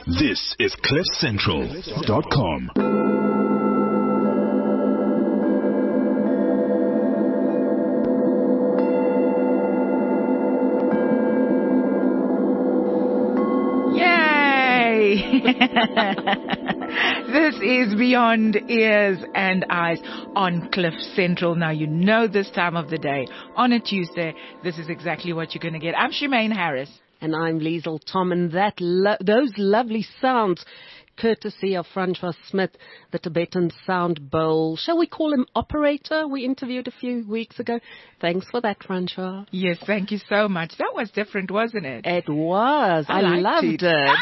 This is CliffCentral.com. This is Beyond Ears and Eyes on Cliff Central. Now, you know this time of the day, on a Tuesday, this is exactly what you're going to get. I'm Shemaine Harris. And I'm Liesl Tom, and those lovely sounds, courtesy of Francois Smith, the Tibetan Sound Bowl. Shall we call him operator? We interviewed a few weeks ago. Thanks for that, Francois. Yes, thank you so much. That was different, wasn't it? It was. I loved it.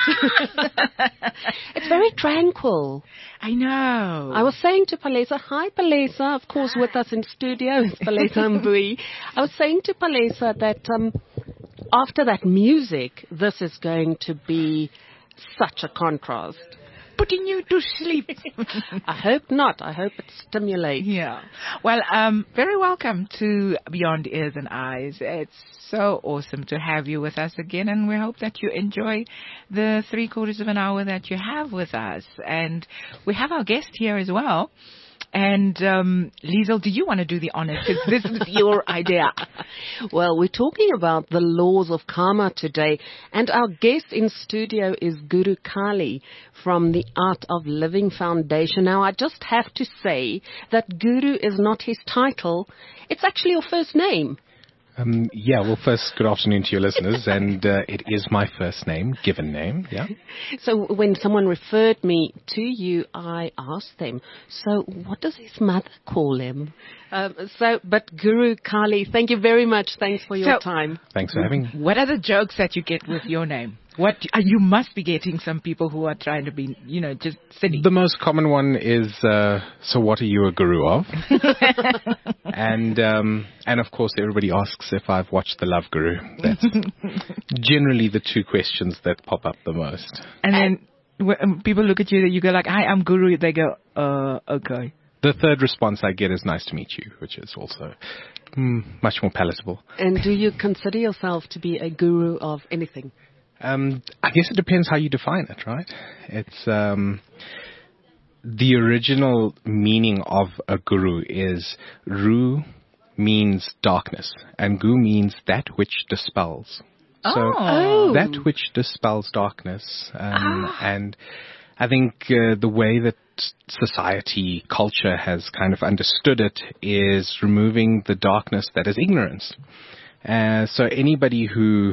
It's very tranquil. I know. I was saying to Palesa, hi Palesa, of course with us in studio is Palesa Mbui. I was saying to Palesa that after that music, this is going to be such a contrast. Putting you to sleep. I hope not. I hope it stimulates. Yeah. Well, very welcome to Beyond Ears and Eyes. It's so awesome to have you with us again, and we hope that you enjoy the 3/4 of an hour that you have with us. And we have our guest here as well. And Liesl, do you want to do the honors? Because this is your idea. Well, we're talking about the laws of karma today, and our guest in studio is Guru Kali from the Art of Living Foundation. Now, I just have to say that Guru is not his title. It's actually your first name. Well, first, good afternoon to your listeners, and it is my first name, given name, yeah. So when someone referred me to you, I asked them, so what does his mother call him? But Guru Kali, thank you very much. Thanks for your time. Thanks for having me. What are the jokes that you get with your name? You must be getting some people who are trying to be, just silly. The most common one is, so what are you a guru of? And of course everybody asks if I've watched The Love Guru. That's generally the two questions that pop up the most. And then when people look at you, you go like, hi, I'm Guru. They go, okay. The third response I get is nice to meet you, which is also much more palatable. And do you consider yourself to be a guru of anything? I guess it depends how you define it, right? It's the original meaning of a guru is Ru means darkness, and Gu means that which dispels. So that which dispels darkness. And I think the way that society, culture has kind of understood it is removing the darkness that is ignorance. So anybody who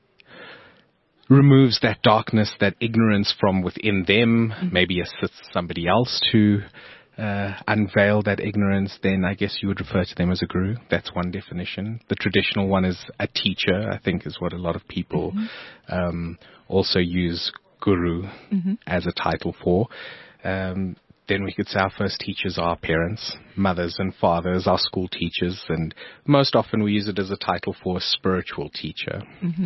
removes that darkness, that ignorance from within them, maybe assists somebody else to unveil that ignorance, then I guess you would refer to them as a guru. That's one definition. The traditional one is a teacher, I think, is what a lot of people also use guru as a title for. Then we could say our first teachers are our parents, mothers and fathers, our school teachers, and most often we use it as a title for a spiritual teacher.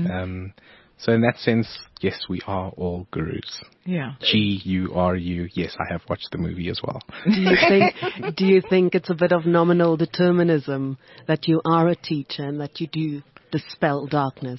So in that sense, yes, we are all gurus. Yeah. G-U-R-U. Yes, I have watched the movie as well. Do you think it's a bit of nominal determinism that you are a teacher and that you do dispel darkness?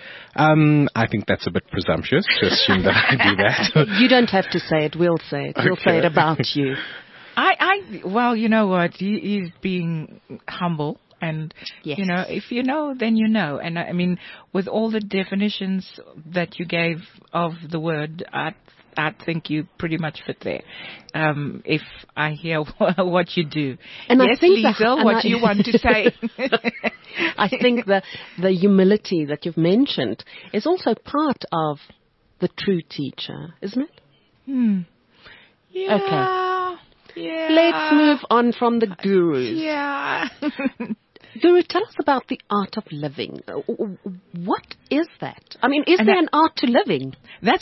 I think that's a bit presumptuous to assume that I do that. You don't have to say it. We'll say it. We'll say it about you. Well, you know what? He's being humble. And, yes. If you know, then you know. And I mean, with all the definitions that you gave of the word, I think you pretty much fit there. If I hear what you do. And yes, I think Liesl, what do you want to say? I think the humility that you've mentioned is also part of the true teacher, isn't it? Yeah. Okay. Yeah. Let's move on from the gurus. Yeah. Guru, tell us about the art of living. What is that? I mean, is there an art to living? That's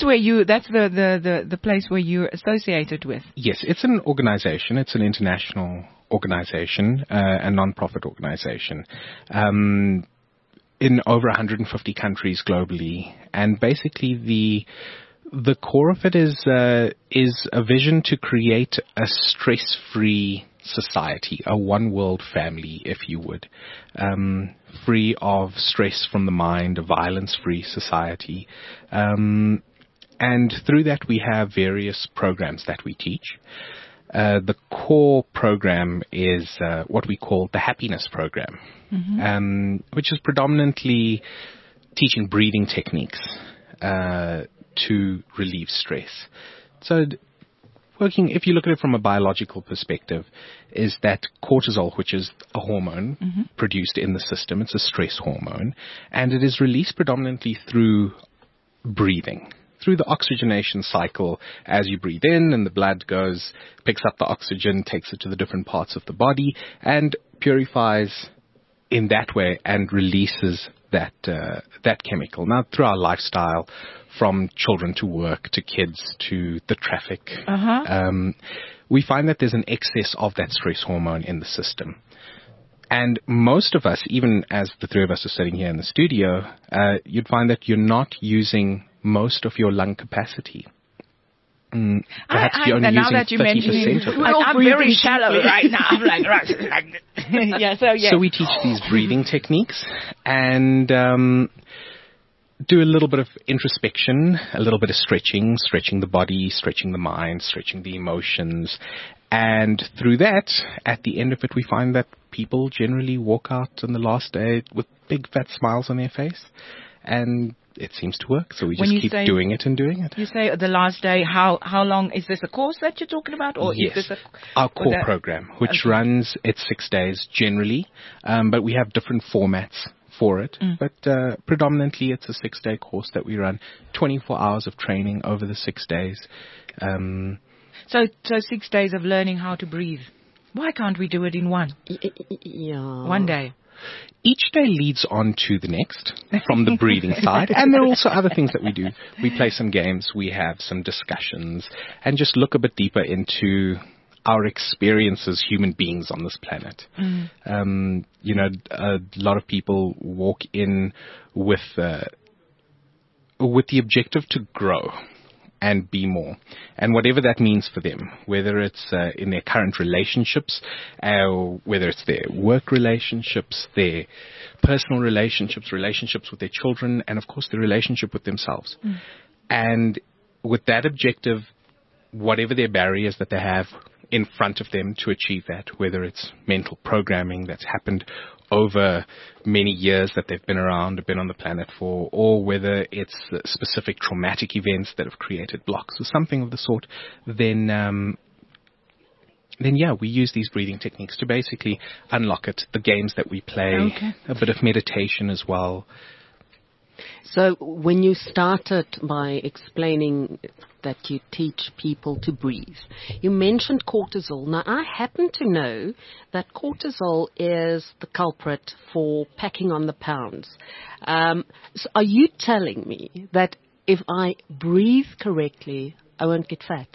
the place where you're associated with. Yes, it's an organization. It's an international organization, a non-profit organization. In over 150 countries globally. And basically the core of it is a vision to create a stress-free society, a one-world family, if you would, free of stress from the mind, a violence-free society. And through that, we have various programs that we teach. The core program is what we call the happiness program, which is predominantly teaching breathing techniques to relieve stress. So if you look at it from a biological perspective, is that cortisol, which is a hormone produced in the system, it's a stress hormone, and it is released predominantly through breathing, through the oxygenation cycle. As you breathe in and the blood picks up the oxygen, takes it to the different parts of the body and purifies in that way and releases that chemical. Now, through our lifestyle, from children to work to kids to the traffic, we find that there's an excess of that stress hormone in the system. And most of us, even as the three of us are sitting here in the studio, you'd find that you're not using most of your lung capacity. Perhaps you're only now using that you mention 30% of it. I'm very shallow right now. I'm like, yeah. So we teach these breathing techniques and do a little bit of introspection, a little bit of stretching the body, stretching the mind, stretching the emotions. And through that, at the end of it, we find that people generally walk out on the last day with big fat smiles on their face. And it seems to work, so we just keep doing it and doing it. You say the last day, how long, is this a course that you're talking about? Or yes, is this our core program, which runs, it's 6 days generally, but we have different formats for it. But predominantly it's a 6-day course that we run, 24 hours of training over the 6 days. So 6 days of learning how to breathe. Why can't we do it in one? One day. Each day leads on to the next from the breathing side. And there are also other things that we do. We play some games, we have some discussions, and just look a bit deeper into our experience as human beings on this planet. A lot of people walk in with the objective to grow and be more. And whatever that means for them, whether it's in their current relationships, whether it's their work relationships, their personal relationships with their children, and of course their relationship with themselves. And with that objective, whatever their barriers that they have in front of them to achieve that, whether it's mental programming that's happened over many years that they've been around, been on the planet for, or whether it's specific traumatic events that have created blocks or something of the sort, then we use these breathing techniques to basically unlock it. The games that we play, a bit of meditation as well. So when you started by explaining that you teach people to breathe, you mentioned cortisol. Now, I happen to know that cortisol is the culprit for packing on the pounds. So are you telling me that if I breathe correctly, I won't get fat?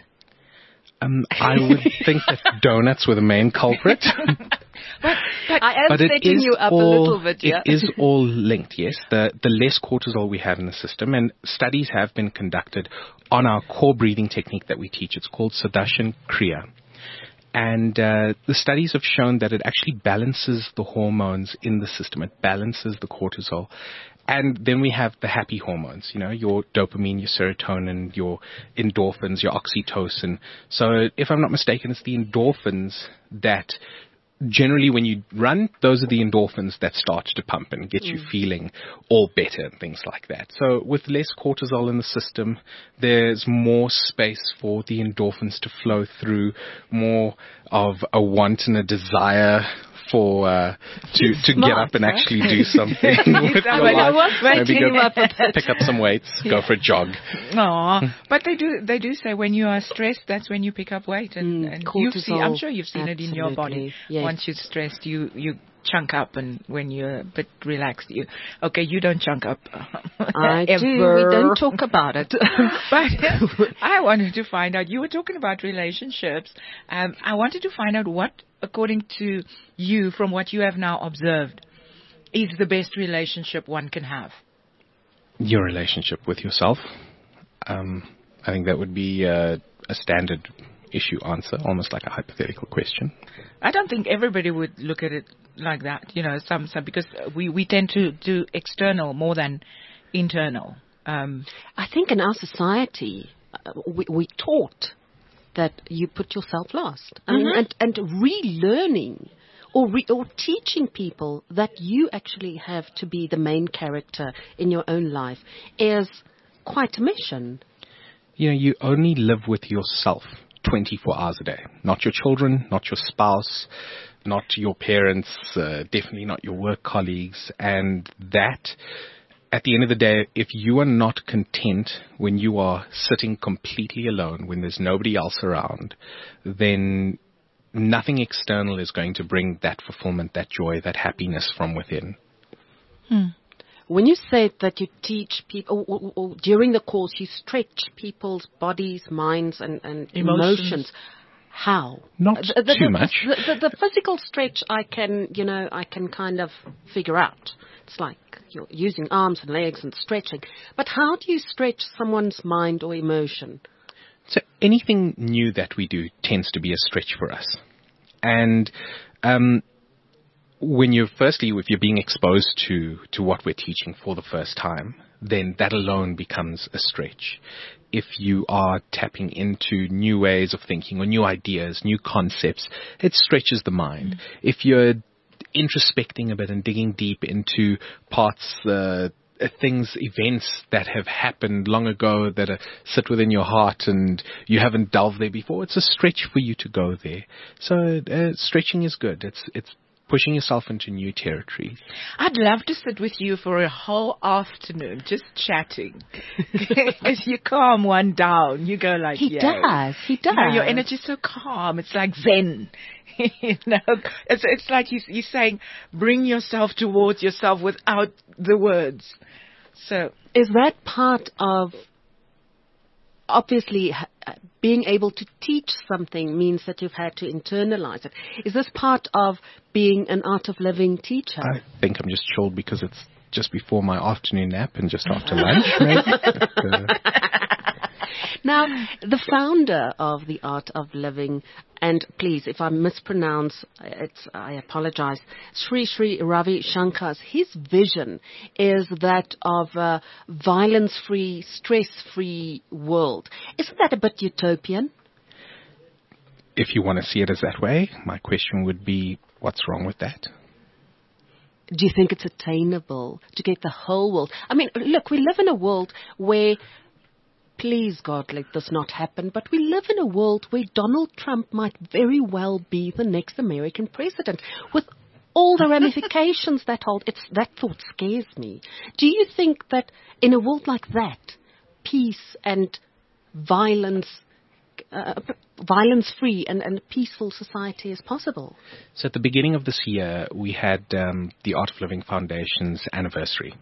I would think that donuts were the main culprit. But I am setting you up a little bit, yeah? It is all linked, yes. The less cortisol we have in the system, and studies have been conducted on our core breathing technique that we teach. It's called Sudarshan Kriya. And the studies have shown that it actually balances the hormones in the system. It balances the cortisol. And then we have the happy hormones, your dopamine, your serotonin, your endorphins, your oxytocin. So if I'm not mistaken, it's the endorphins that generally when you run, those are the endorphins that start to pump and get you feeling all better and things like that. So with less cortisol in the system, there's more space for the endorphins to flow through, more of a want and a desire for to get up and actually do something with your life. Maybe pick up some weights, go for a jog. But they do say when you are stressed, that's when you pick up weight, and I'm sure you've seen it in your body. Yes. Once you're stressed, you chunk up, and when you're a bit relaxed, you don't chunk up. I do. We don't talk about it. But I wanted to find out. You were talking about relationships. I wanted to find out what, according to you, from what you have now observed, is the best relationship one can have. Your relationship with yourself. I think that would be a standard issue answer, almost like a hypothetical question. I don't think everybody would look at it like that, some because we tend to do external more than internal. I think in our society, we taught that you put yourself last. I mean, and relearning or teaching people that you actually have to be the main character in your own life is quite a mission. You only live with yourself 24 hours a day. Not your children, not your spouse, not your parents, definitely not your work colleagues. And that, at the end of the day, if you are not content when you are sitting completely alone, when there's nobody else around, then nothing external is going to bring that fulfillment, that joy, that happiness from within. When you say that you teach people, or during the course you stretch people's bodies, minds, and emotions, how? Not too much. The physical stretch I can kind of figure out. It's like you're using arms and legs and stretching. But how do you stretch someone's mind or emotion? So anything new that we do tends to be a stretch for us. And if you're being exposed to what we're teaching for the first time, then that alone becomes a stretch. If you are tapping into new ways of thinking or new ideas, new concepts, it stretches the mind. If you're introspecting a bit and digging deep into parts, things, events that have happened long ago that sit within your heart and you haven't delved there before, it's a stretch for you to go there. So stretching is good. It's pushing yourself into new territory. I'd love to sit with you for a whole afternoon just chatting. As you calm one down, you go like, He does. Your energy's so calm. It's like Zen. It's like you're saying, bring yourself towards yourself without the words. So, is that part of, obviously, being able to teach something means that you've had to internalize it. Is this part of being an Art of Living teacher? I think I'm just chilled because it's just before my afternoon nap and just after lunch, maybe. Now, the founder of the Art of Living, and please, if I mispronounce, I apologize, Sri Ravi Shankar, his vision is that of a violence-free, stress-free world. Isn't that a bit utopian? If you want to see it as that way, my question would be, what's wrong with that? Do you think it's attainable to get the whole world? I mean, look, we live in a world where, please God, let this not happen, but we live in a world where Donald Trump might very well be the next American president, with all the ramifications that hold. That thought scares me. Do you think that in a world like that, peace and violence-free and peaceful society is possible? So at the beginning of this year, we had the Art of Living Foundation's anniversary.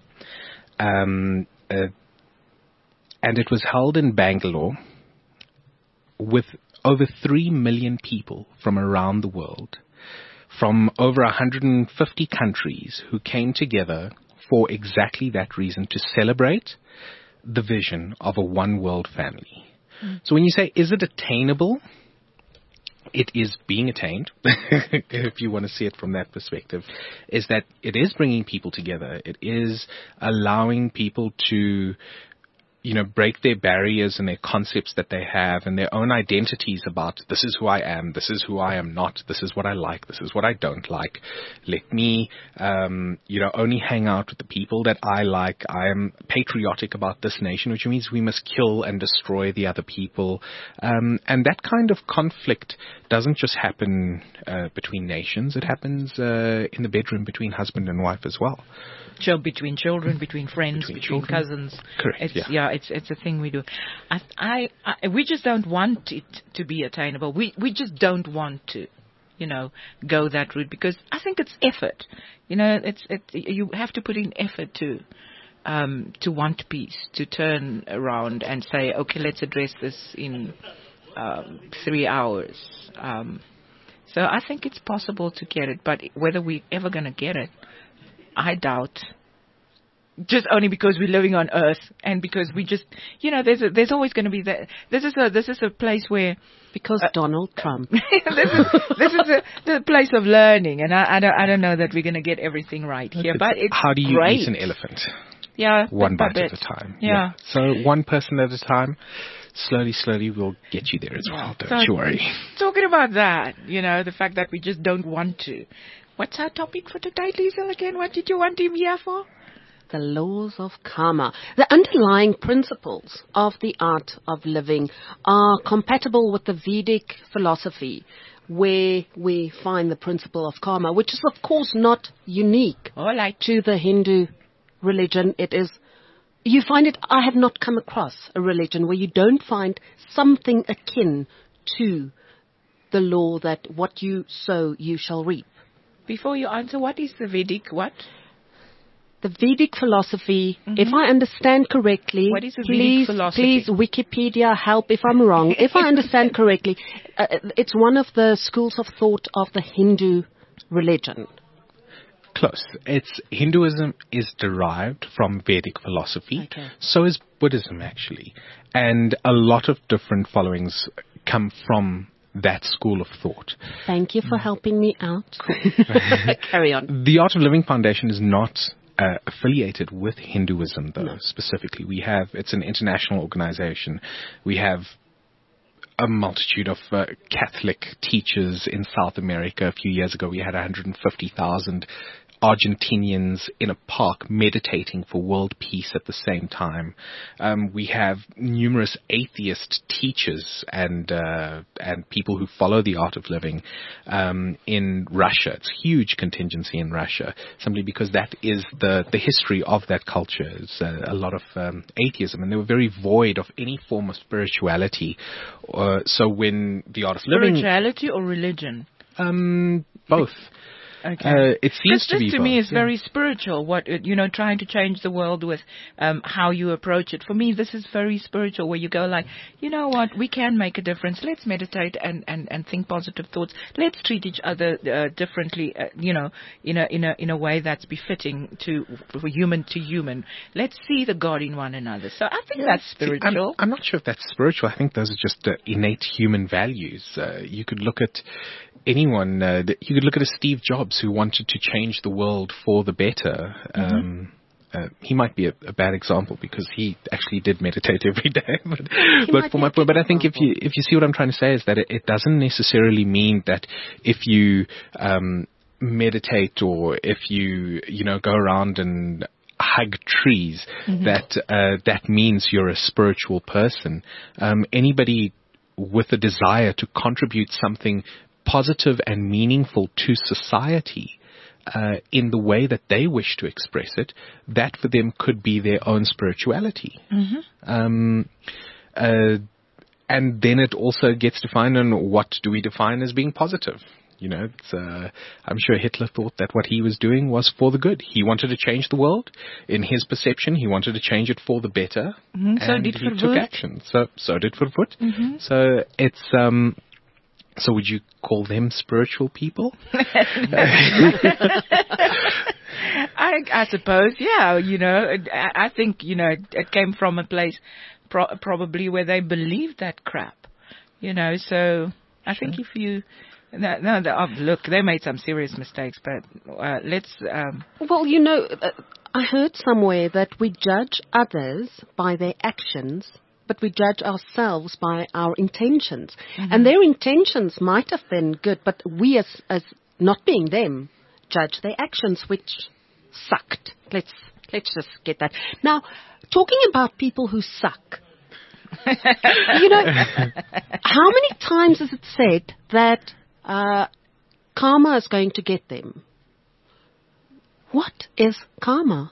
And it was held in Bangalore with over 3 million people from around the world, from over 150 countries who came together for exactly that reason, to celebrate the vision of a one world family. So when you say, is it attainable? It is being attained, if you want to see it from that perspective, is that it is bringing people together. It is allowing people to break their barriers and their concepts that they have and their own identities about, this is who I am, this is who I am not, this is what I like, this is what I don't like. Let me, only hang out with the people that I like. I am patriotic about this nation, which means we must kill and destroy the other people. And that kind of conflict doesn't just happen between nations. It happens in the bedroom between husband and wife as well. Between children, between friends, between cousins. Correct. It's a thing we do. We just don't want it to be attainable. We just don't want to, go that route, because I think it's effort. You have to put in effort to want peace, to turn around and say, okay, let's address this in 3 hours. So I think it's possible to get it, but whether we're ever going to get it, I doubt. Just only because we're living on Earth, and because we just, there's always going to be that. This is a place where, because Donald Trump. this is the place of learning, and I don't know that we're going to get everything right here. But it's how do you great. eat an elephant? Yeah. One bit by bite at bit. a time. Yeah. So one person at a time. Slowly we'll get you there as well. Don't you worry. Talking about that, the fact that we just don't want to. What's our topic for today, Liesl, again? What did you want him here for? The laws of karma. The underlying principles of the art of living are compatible with the Vedic philosophy, where we find the principle of karma, which is of course not unique to the Hindu religion. It is, you find it, I have not come across a religion where you don't find something akin to the law that what you sow, you shall reap. Before you answer, what is the Vedic what? The Vedic philosophy, if I understand correctly, what is the Vedic philosophy? Please Wikipedia help if I'm wrong. If I understand correctly, it's one of the schools of thought of the Hindu religion. Close. Hinduism is derived from Vedic philosophy. Okay. So is Buddhism, actually. And a lot of different followings come from that school of thought. Thank you for helping me out. Carry on. The Art of Living Foundation is not affiliated with Hinduism, though, specifically. It's an international organization. We have a multitude of Catholic teachers in South America. A few years ago, we had 150,000 Argentinians in a park meditating for world peace at the same time. We have numerous atheist teachers and people who follow the art of living in Russia. It's a huge contingency in Russia, simply because that is the history of that culture. It's a lot of atheism, and they were very void of any form of spirituality. So when the art of living... Spirituality or religion? Both. Okay. It seems to be this to both. me is very spiritual. What trying to change the world with how you approach it. For me, this is very spiritual. Where you go like, you know what, we can make a difference. Let's meditate and think positive thoughts. Let's treat each other differently. In a way that's befitting for human to human. Let's see the God in one another. So I think that's spiritual. I'm not sure if that's spiritual. I think those are just innate human values. You could look at anyone. You could look at a Steve Jobs who wanted to change the world for the better. He might be a bad example because he actually did meditate every day. But for my point, but I think if you see what I'm trying to say is that it doesn't necessarily mean that if you meditate or if you go around and hug trees, that means you're a spiritual person. Anybody with a desire to contribute something positive and meaningful to society in the way that they wish to express it, that for them could be their own spirituality. And then it also gets defined on what do we define as being positive. I'm sure Hitler thought that what he was doing was for the good. He wanted to change the world. In his perception, he wanted to change it for the better. And so did he took action. So did Verwoerd. So it's... So would you call them spiritual people? I suppose, yeah. I think, it came from a place probably where they believed that crap. So I think if you... look, they made some serious mistakes, but let's... Well, I heard somewhere that we judge others by their actions, but we judge ourselves by our intentions. And their intentions might have been good, but we as not being them, judge their actions, which sucked. Let's just get that. Now, talking about people who suck, how many times is it said that karma is going to get them? What is karma?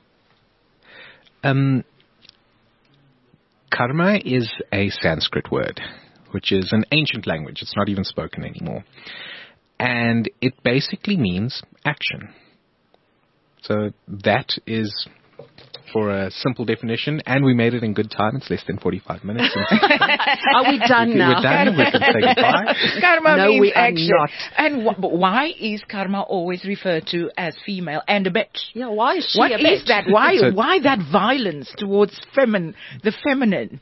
Karma is a Sanskrit word, which is an ancient language. It's not even spoken anymore. And it basically means action. So that is, for a simple definition, and we made it in good time. It's less than 45 minutes. Are we done now? We're done. We can say goodbye. Karma No, means we are action. not. And why is karma always referred to as female and a bitch? Yeah, why is she What a is bitch? that? Why that violence towards the feminine?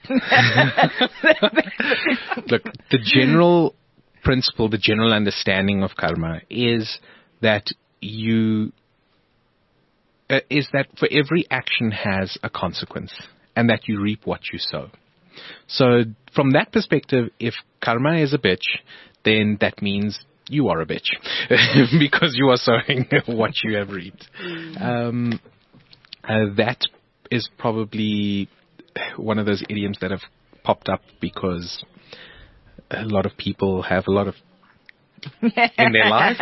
Look, the general principle, the general understanding of karma is that you is that for every action has a consequence, and that you reap what you sow. So from that perspective, if karma is a bitch, then that means you are a bitch because you are sowing what you have reaped. That is probably one of those idioms that have popped up because a lot of people have a lot of in their life.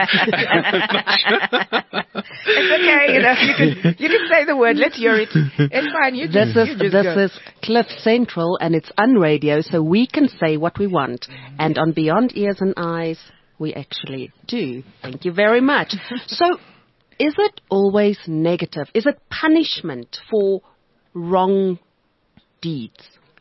It's okay, you can say the word. Let's hear it. It's fine. This is Cliff Central, and it's Unradio, so we can say what we want. And on Beyond Ears and Eyes, we actually do. Thank you very much. So, is it always negative? Is it punishment for wrong deeds?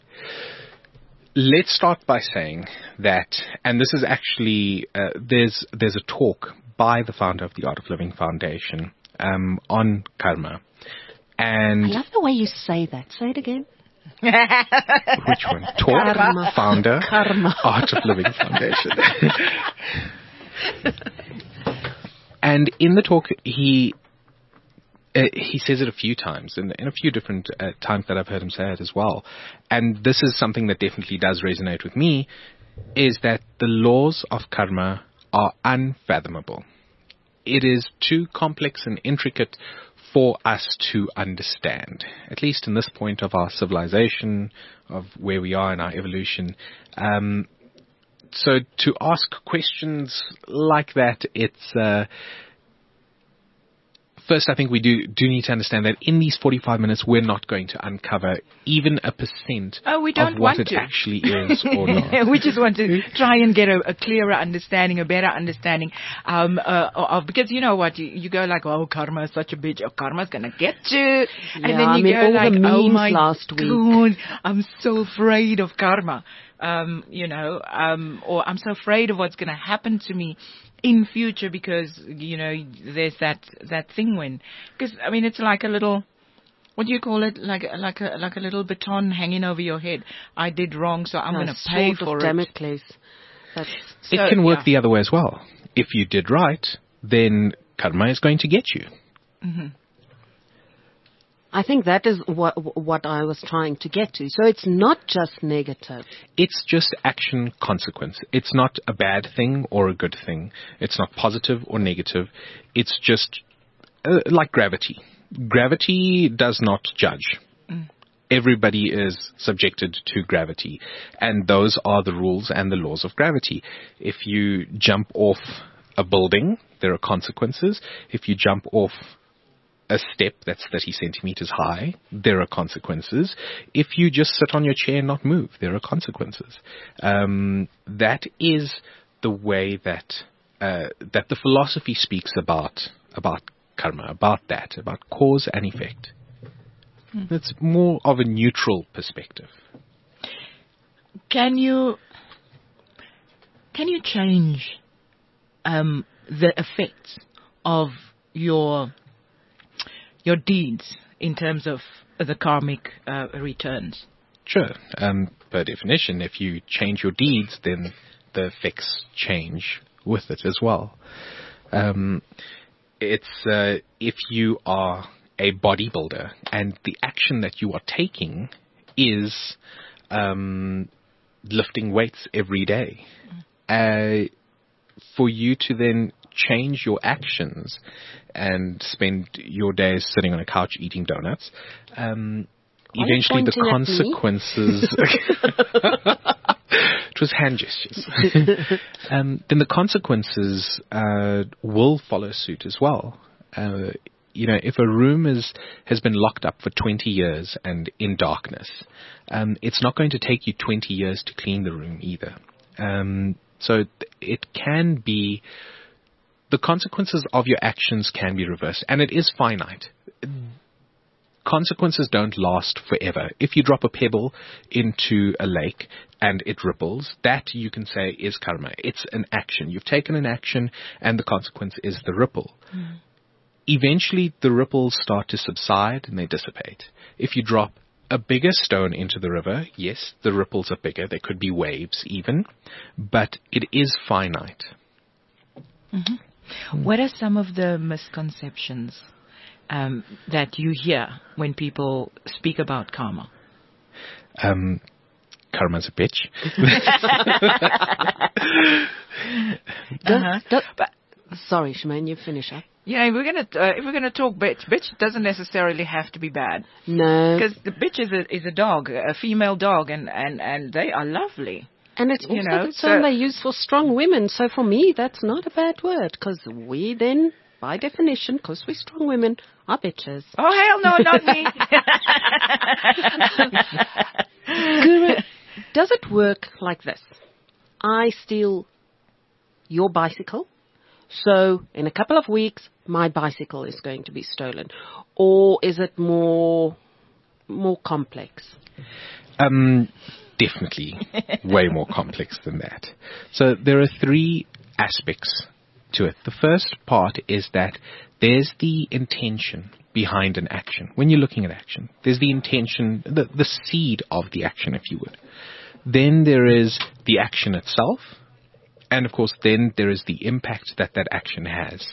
Let's start by saying that, and this is actually, there's a talk by the founder of the Art of Living Foundation on karma. And I love the way you say that. Say it again. Which one? Talk, Karma. founder, Karma. Art of Living Foundation. And in the talk, he says it a few times, in a few different times that I've heard him say it as well. And this is something that definitely does resonate with me, is that the laws of karma are unfathomable. It is too complex and intricate for us to understand, at least in this point of our civilization, of where we are in our evolution. So to ask questions like that, it's... First, I think we do need to understand that in these 45 minutes, we're not going to uncover even a percent of what it actually is or not. We just want to try and get a clearer understanding, a better understanding of, because you know what, you go like, oh, karma is such a bitch, oh, karma's going to get you. And then you go all like, the memes oh my last week. God, I'm so afraid of karma. Or I'm so afraid of what's going to happen to me in future because, there's that thing because I mean, it's like a little, what do you call it? Like a little baton hanging over your head. I did wrong, so I'm going to pay for it. Damocles. It can work the other way as well. If you did right, then karma is going to get you. Mm-hmm. I think that is what I was trying to get to. So it's not just negative. It's just action consequence. It's not a bad thing or a good thing. It's not positive or negative. It's just like gravity. Gravity does not judge. Everybody is subjected to gravity. And those are the rules and the laws of gravity. If you jump off a building, there are consequences. If you jump off a step that's 30 centimeters high, there are consequences. If you just sit on your chair and not move, there are consequences. That is the way that the philosophy speaks about karma, about cause and effect. It's more of a neutral perspective. Can you change the effects of your deeds in terms of the karmic returns? Sure. Per definition, if you change your deeds, then the effects change with it as well. If you are a bodybuilder and the action that you are taking is lifting weights every day, for you to then change your actions and spend your days sitting on a couch eating donuts, eventually the consequences... It was hand gestures. Then the consequences will follow suit as well. If a room has been locked up for 20 years and in darkness, it's not going to take you 20 years to clean the room either. So it can be... The consequences of your actions can be reversed, and it is finite. Consequences don't last forever. If you drop a pebble into a lake and it ripples, that you can say is karma. It's an action. You've taken an action, and the consequence is the ripple. Eventually, the ripples start to subside and they dissipate. If you drop a bigger stone into the river, yes, the ripples are bigger. There could be waves even, but it is finite. What are some of the misconceptions that you hear when people speak about karma? Karma's a bitch. Sorry, Shemaine, you finish up. Yeah, if we're gonna talk bitch doesn't necessarily have to be bad. No. Because the bitch is a dog, a female dog, and they are lovely. And it's also know, the term so- they use for strong women. So for me, that's not a bad word, because we then, by definition, because we're strong women, are bitches. Oh, hell no, not me. Guru, does it work like this? I steal your bicycle, so in a couple of weeks, my bicycle is going to be stolen. Or is it more complex? Definitely way more complex than that. So there are 3 aspects to it. The first part is that there's the intention behind an action. When you're looking at action, there's the intention, the seed of the action, if you would. Then there is the action itself. And of course, then there is the impact that action has.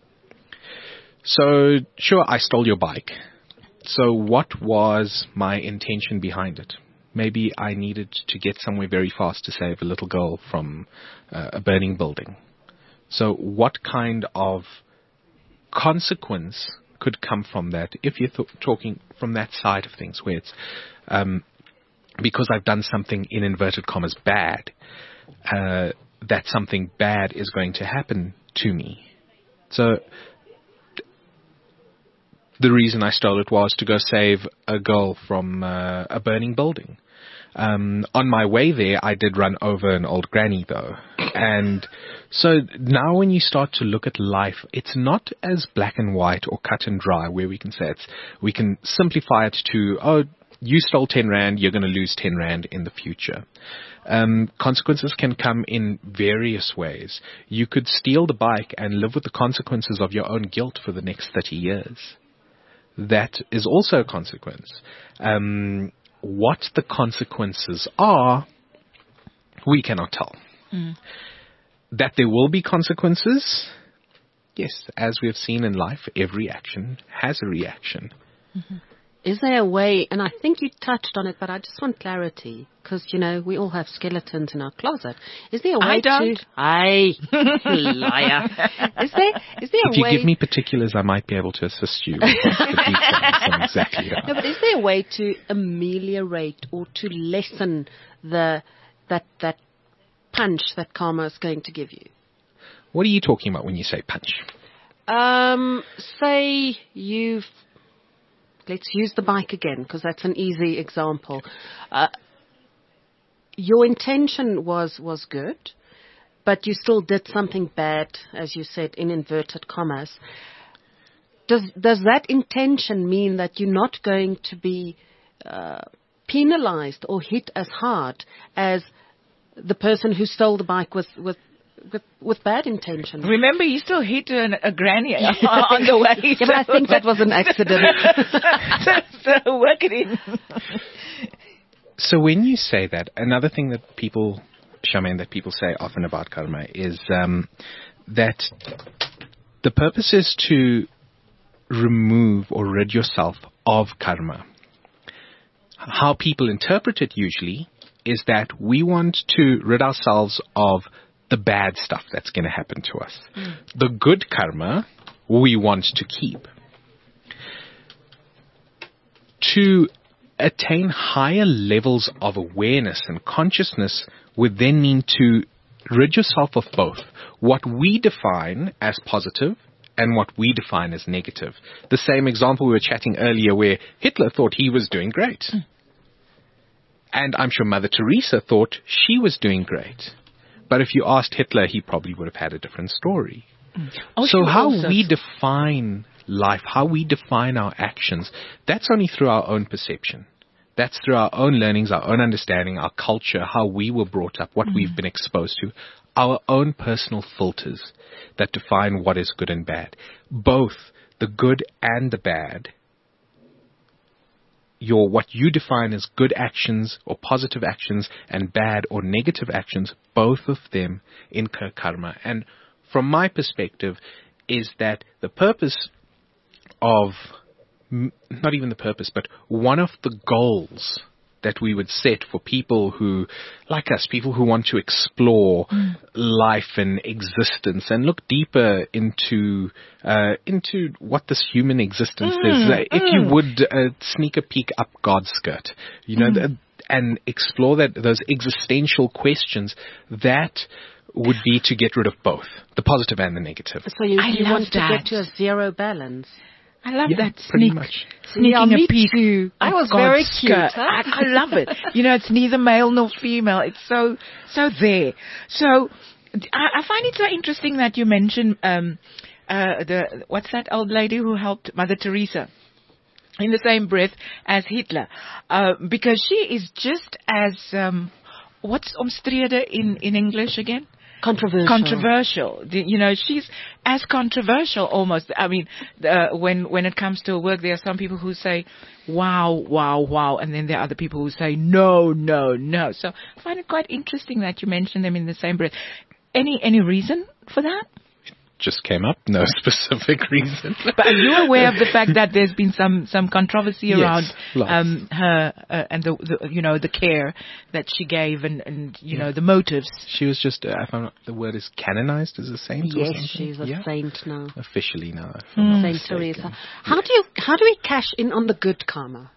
So, sure, I stole your bike. So what was my intention behind it? Maybe I needed to get somewhere very fast to save a little girl from a burning building. So what kind of consequence could come from that if you're talking from that side of things, where it's because I've done something in inverted commas bad, that something bad is going to happen to me. So the reason I stole it was to go save a girl from a burning building. On my way there, I did run over an old granny, though. And so now when you start to look at life, it's not as black and white or cut and dry, where we can say we can simplify it to, oh, you stole 10 Rand, you're going to lose 10 Rand in the future. Consequences can come in various ways. You could steal the bike and live with the consequences of your own guilt for the next 30 years. That is also a consequence. What the consequences are, we cannot tell. That there will be consequences, yes, as we have seen in life, every action has a reaction. Is there a way, and I think you touched on it, but I just want clarity, because, we all have skeletons in our closet. Is there a way I don't. Aye, liar. Is there a If you way... give me particulars, I might be able to assist you with the details on exactly how. No, but is there a way to ameliorate or to lessen that punch that karma is going to give you? What are you talking about when you say punch? Say let's use the bike again, because that's an easy example. Your intention was good, but you still did something bad, as you said, in inverted commas. Does that intention mean that you're not going to be penalized or hit as hard as the person who stole the bike with bad intention? Remember, you still hit a granny on the way. Yeah, but I think that was an accident. so work it in. So when you say that, another thing that people, Charmaine, that people say often about karma is that the purpose is to remove or rid yourself of karma. How people interpret it usually is that we want to rid ourselves of the bad stuff that's going to happen to us. The good karma we want to keep. To attain higher levels of awareness and consciousness would then mean to rid yourself of both what we define as positive and what we define as negative. The same example we were chatting earlier where Hitler thought he was doing great. And I'm sure Mother Teresa thought she was doing great. But if you asked Hitler, he probably would have had a different story. So how we define life, how we define our actions, that's only through our own perception. That's through our own learnings, our own understanding, our culture, how we were brought up, what we've been exposed to, our own personal filters that define what is good and bad. Both the good and the bad, what you define as good actions or positive actions and bad or negative actions, both of them incur karma. And from my perspective is that the purpose of not even the purpose, but one of the goals that we would set for people who, like us, people who want to explore life and existence and look deeper into what this human existence is. If you would sneak a peek up God's skirt, and explore those existential questions, that would be to get rid of both, the positive and the negative. So you love want to that. get to a zero balance. I love that pretty much. sneaking me a peek. too. I was God's very skirt. cute. Huh? I love it. It's neither male nor female. It's so there. So I find it so interesting that you mentioned what's that old lady who helped Mother Teresa in the same breath as Hitler, because she is just as what's omstrede in English again? Controversial. She's as controversial almost. I mean, when it comes to her work, there are some people who say, wow, wow, wow. And then there are other people who say, no, no, no. So I find it quite interesting that you mention them in the same breath. Any reason for that? Just came up, no specific reason. But are you aware of the fact that there's been some controversy around her and the care that she gave and the motives? She was just, I found out the word is canonized as a saint. Yes, or something. she's a saint now. Officially now. Saint Teresa. How do we cash in on the good karma?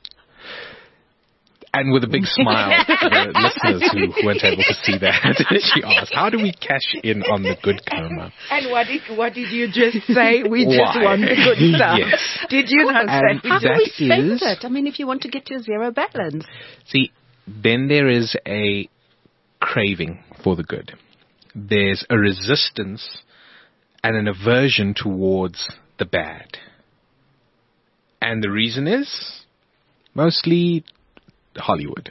And with a big smile to the listeners who weren't able to see that, she asked, how do we cash in on the good karma? And what did you just say? We just want the good stuff. Yes. Did you not say? How do we spend it? I mean, if you want to get to a zero balance. See, then there is a craving for the good. There's a resistance and an aversion towards the bad. And the reason is mostly Hollywood.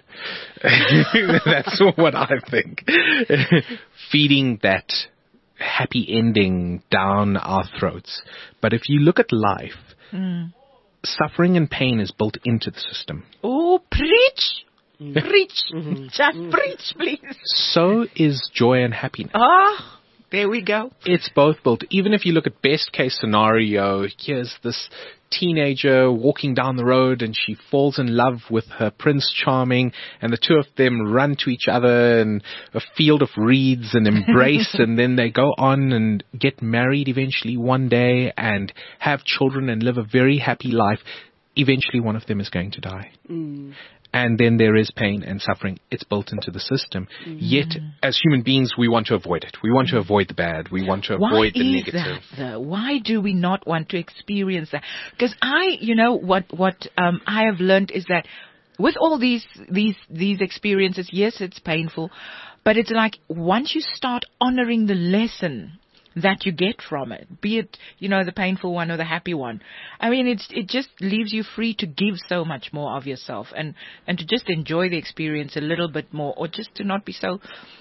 That's what I think. Feeding that happy ending down our throats. But if you look at life, suffering and pain is built into the system. Oh, preach! Preach! Just preach, please. So is joy and happiness. There we go. It's both built. Even if you look at best case scenario, here's this teenager walking down the road and she falls in love with her Prince Charming and the two of them run to each other in a field of reeds and embrace and then they go on and get married eventually one day and have children and live a very happy life. Eventually one of them is going to die. And then there is pain and suffering. It's built into the system. Yet, as human beings, we want to avoid it. We want to avoid the bad. We want to avoid the negative. Why is that, though? Why do we not want to experience that? Because what I have learned is that with all these experiences, yes, it's painful, but it's like once you start honoring the lesson that you get from it, be it, the painful one or the happy one. I mean, it just leaves you free to give so much more of yourself and to just enjoy the experience a little bit more, or just to not be so.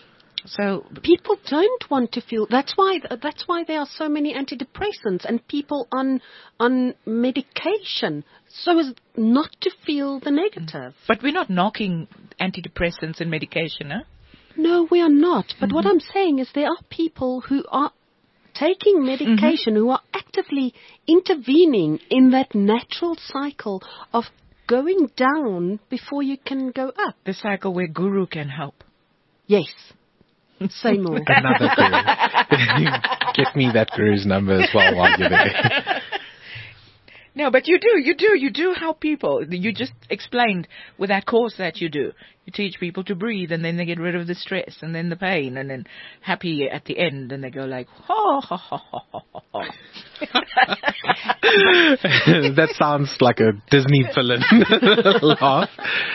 People don't want to feel. That's why there are so many antidepressants and people on medication, so as not to feel the negative. But we're not knocking antidepressants and medication, huh? No, we are not. But what I'm saying is there are people who are taking medication, who are actively intervening in that natural cycle of going down before you can go up. The cycle where Guru can help. Yes. Say more. Another Guru. Get me that Guru's number as well while you're there. No, but you do help people. You just explained with that course that you do. You teach people to breathe, and then they get rid of the stress, and then the pain, and then happy at the end, and they go like, ha, ha, ha, ha, ha, ha. That sounds like a Disney villain laugh.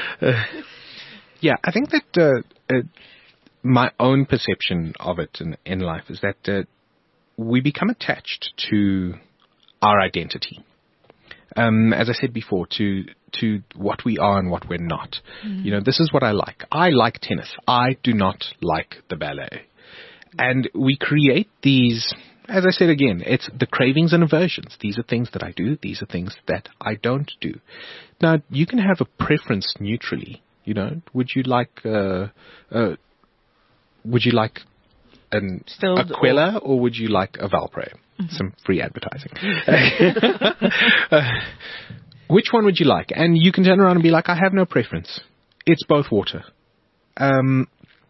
I think that my own perception of it in life is that we become attached to our identity. As I said before, to what we are and what we're not. This is what I like. I like tennis. I do not like the ballet. And we create these, as I said again, it's the cravings and aversions. These are things that I do. These are things that I don't do. Now, you can have a preference neutrally. Would you like an Aquila or would you like a Valpre? Some free advertising. Which one would you like? And you can turn around and be like, I have no preference. It's both water. And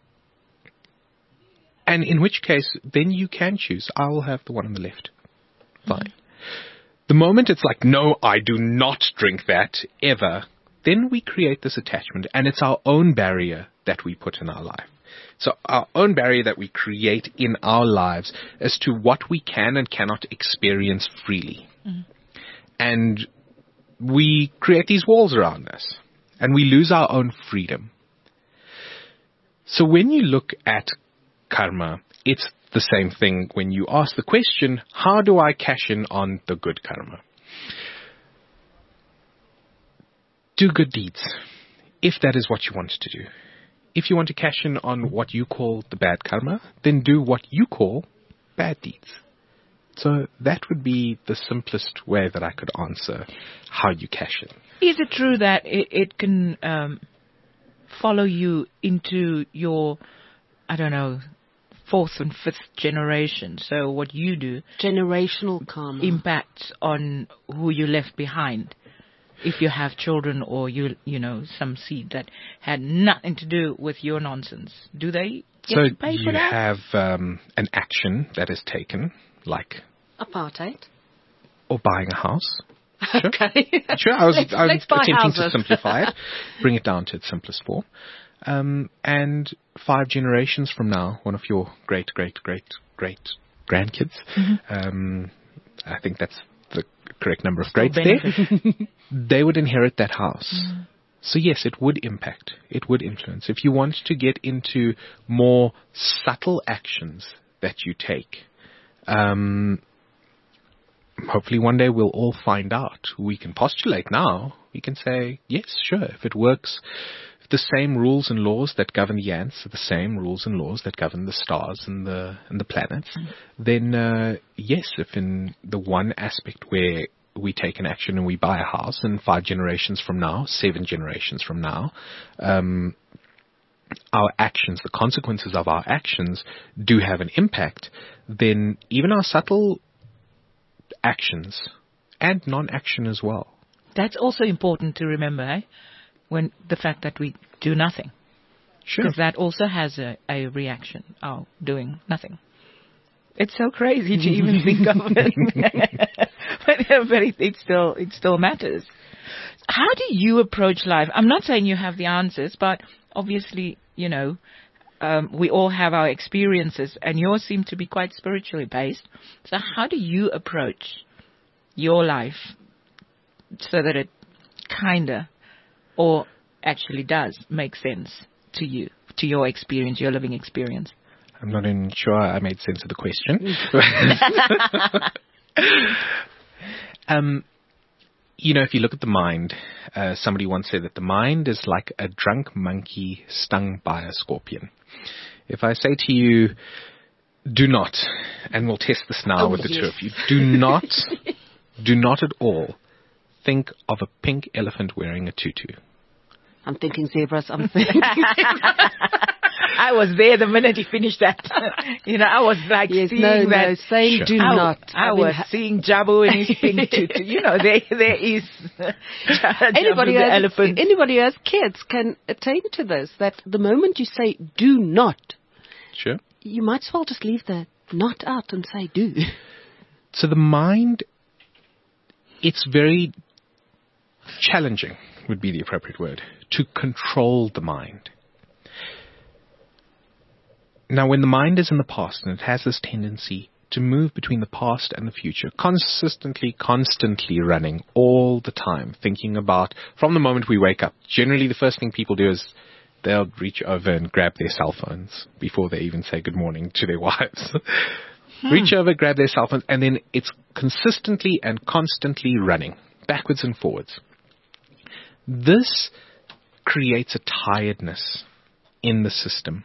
in which case, then you can choose. I will have the one on the left. Fine. The moment it's like, no, I do not drink that ever, then we create this attachment, and it's our own barrier that we put in our life. So our own barrier that we create in our lives as to what we can and cannot experience freely. And we create these walls around us, and we lose our own freedom. So when you look at karma, it's the same thing when you ask the question, how do I cash in on the good karma? Do good deeds, if that is what you want to do. If you want to cash in on what you call the bad karma, then do what you call bad deeds. So that would be the simplest way that I could answer how you cash in. Is it true that it can follow you into your, I don't know, fourth and fifth generation? So what you do, generational karma, impacts on who you left behind. If you have children or you know, some seed that had nothing to do with your nonsense, do they get to pay for that? So you have an action that is taken, like apartheid, or buying a house. Sure. Okay. Sure. I was attempting houses. to simplify it, bring it down to its simplest form. And 5 generations from now, one of your great grandkids, I think that's the correct number of greats there, they would inherit that house. So yes, it would impact. It would influence. If you want to get into more subtle actions that you take, hopefully one day we'll all find out. We can postulate now. We can say, yes, sure, if it works, if the same rules and laws that govern the ants are the same rules and laws that govern the stars and the planets, then yes, if in the one aspect where we take an action and we buy a house, and 5 generations from now, 7 generations from now, our actions, the consequences of our actions do have an impact, then even our subtle actions and non-action as well. That's also important to remember, when the fact that we do nothing. Sure. Because that also has a reaction, doing nothing. It's so crazy to even think of it. but it still matters. How do you approach life? I'm not saying you have the answers, but obviously, you know, we all have our experiences, and yours seem to be quite spiritually based. So how do you approach your life so that it kinda, or actually does, make sense to you, to your experience, your living experience? I'm not even sure I made sense of the question. You know, if you look at the mind, somebody once said that the mind is like a drunk monkey stung by a scorpion. If I say to you, do not, and we'll test this now with the two of you, do not at all think of a pink elephant wearing a tutu. I'm thinking zebras. I'm thinking. I was there the minute he finished that. You know, I was like seeing that. No, saying Sure. do not. I was seeing Jabu in his pink tutu. You know, there is Anybody the elephant. who has kids can attain to this, that the moment you say do not, Sure. you might as well just leave the not out and say do. So the mind, it's very challenging, would be the appropriate word, to control the mind. Now, when the mind is in the past, and it has this tendency to move between the past and the future, constantly running all the time, thinking about, from the moment we wake up, generally the first thing people do is they'll reach over and grab their cell phones before they even say good morning to their wives. Reach over, grab their cell phones, and then it's consistently and constantly running, backwards and forwards. This creates a tiredness in the system.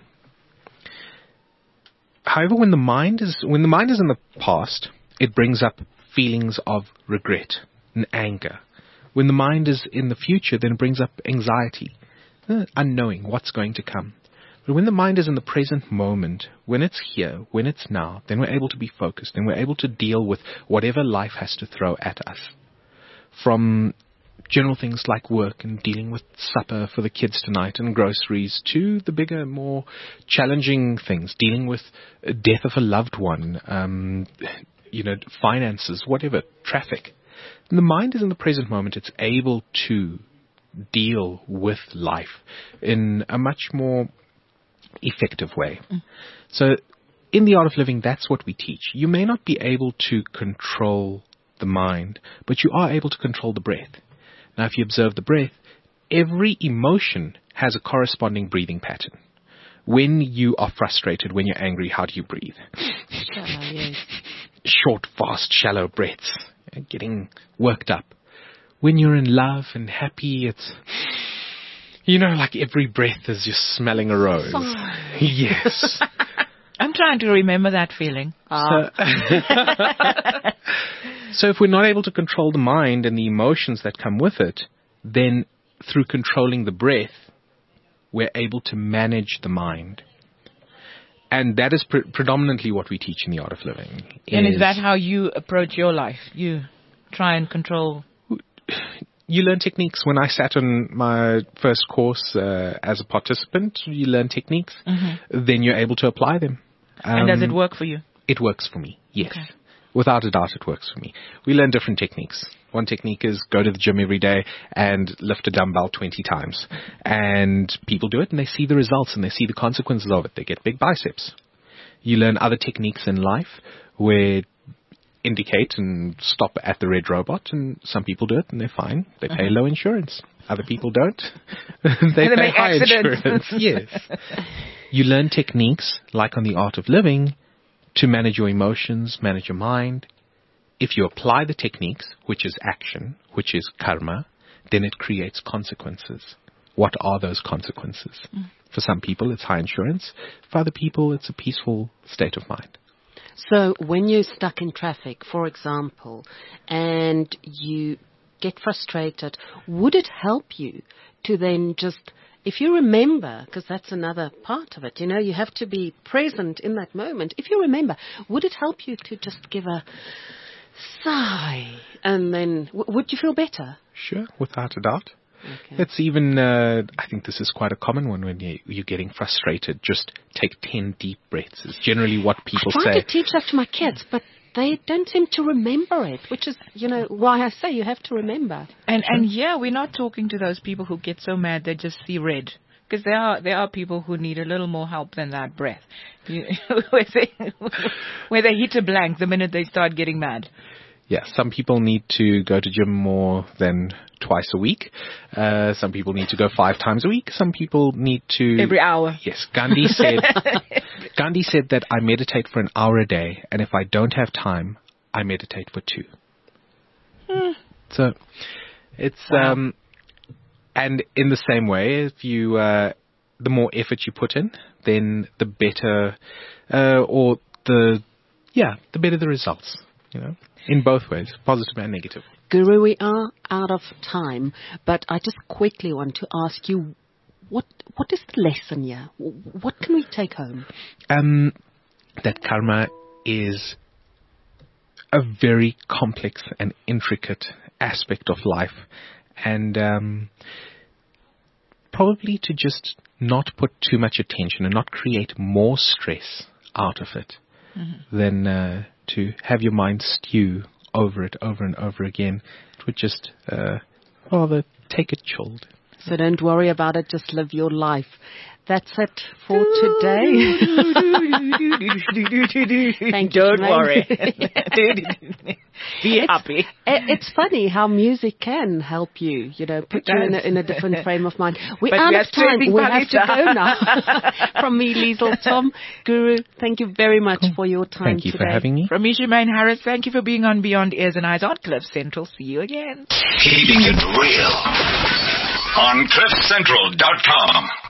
However, when the mind is in the past, it brings up feelings of regret and anger. When the mind is in the future, then it brings up anxiety, unknowing what's going to come. But when the mind is in the present moment, when it's here, when it's now, then we're able to be focused and we're able to deal with whatever life has to throw at us. From general things like work and dealing with supper for the kids tonight and groceries to the bigger, more challenging things, dealing with death of a loved one, finances, whatever, traffic. When the mind is in the present moment, it's able to deal with life in a much more effective way. So in the art of living, that's what we teach. You may not be able to control the mind, but you are able to control the breath. Now, if you observe the breath, every emotion has a corresponding breathing pattern. When you are frustrated, when you're angry, how do you breathe? Yes. Short, fast, shallow breaths, getting worked up. When you're in love and happy, it's, like every breath is just smelling a rose. Yes. I'm trying to remember that feeling. So if we're not able to control the mind and the emotions that come with it, then through controlling the breath, we're able to manage the mind. And that is predominantly what we teach in the art of living. And is that how you approach your life? You try and control? You learn techniques. When I sat on my first course as a participant, you learn techniques. Mm-hmm. Then you're able to apply them. And does it work for you? It works for me, yes. Okay. Without a doubt, it works for me. We learn different techniques. One technique is go to the gym every day and lift a dumbbell 20 times. And people do it and they see the results and they see the consequences of it. They get big biceps. You learn other techniques in life where indicate and stop at the red robot, and some people do it and they're fine. They pay low insurance. Other people don't. They pay high insurance. Yes. You learn techniques, like on the art of living, to manage your emotions, manage your mind. If you apply the techniques, which is action, which is karma, then it creates consequences. What are those consequences? For some people, it's high insurance. For other people, it's a peaceful state of mind. So when you're stuck in traffic, for example, and you get frustrated, would it help you to then just, if you remember, because that's another part of it, you have to be present in that moment. If you remember, would it help you to just give a sigh and then, would you feel better? Sure, without a doubt. Okay. It's even, I think this is quite a common one when you're getting frustrated. Just take 10 deep breaths is generally what people say. I try to teach that to my kids, but they don't seem to remember it, which is, why I say you have to remember. And we're not talking to those people who get so mad they just see red. Because there are people who need a little more help than that breath. Where they hit a blank the minute they start getting mad. Yeah, some people need to go to gym more than twice a week. Some people need to go 5 times a week. Some people need to... Every hour. Yes, Gandhi said that I meditate for an hour a day, and if I don't have time, I meditate for 2. So it's... Wow. And in the same way, if you... the more effort you put in, then the better... the better the results, in both ways, positive and negative. Guru, we are out of time, but I just quickly want to ask you, what is the lesson here? What can we take home? That karma is a very complex and intricate aspect of life, and probably to just not put too much attention and not create more stress out of it than to have your mind stew over it over and over again. It would just rather take it chilled. So don't worry about it, just live your life. That's it for today. Thank you. Don't worry. Be happy. It's funny how music can help you, put you in a different frame of mind. We're out of time. We have to go now. From me, Liesl, Tom, Guru, thank you very much for your time today. Thank you for having me. From me, Jermaine Harris, thank you for being on Beyond Ears and Eyes on Cliff Central. See you again. Keeping it real on CliffCentral.com.